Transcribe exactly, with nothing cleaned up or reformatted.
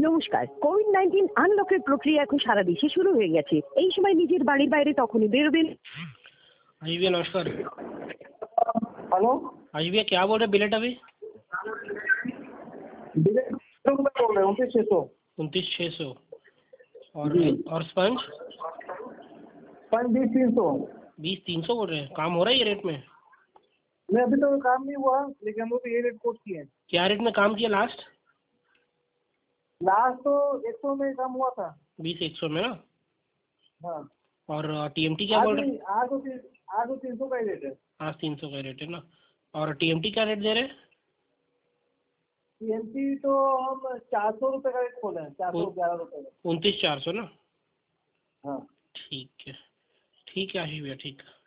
নমস্কার। Covid nineteen আনলকের প্রক্রিয়া এখন সারা দেশে শুরু হয়ে গেছে। এই সময় নিজের বাড়ির বাইরে তখনই বেরোবেন। आयुष भैया नमस्कार। हेलो आयुष भैया क्या बोल रहे बिलेट अभी? बिलेट बोल रहे उनतीस छः सौ उनतीस छः सौ और और स्पंज पाँच बीस तीन सौ बीस तीन सौ बोल रहे हैं। काम हो रहा है ये रेट में? नहीं, अभी तो काम नहीं हुआ, लेकिन हम लोग तो ये रेट कोट किए हैं। क्या रेट में काम किया लास्ट? लास्ट तो एक सौ में काम हुआ था। बीस एक सौ में ना? हाँ। और टीएमटी क्या बोल रहे हैं? आज तो तीन आज तो तीन सौ का ही रेट है। आज तीन सौ का रेट है ना? और टीएमटी क्या रेट दे रहे हैं? टीएमटी तो हम चार सौ रुपये का रेट खोले हैं, चार सौ ग्यारह रुपये का। उनतीस चार सौ ना? हाँ ठीक है ठीक है आशीष भैया ठीक है।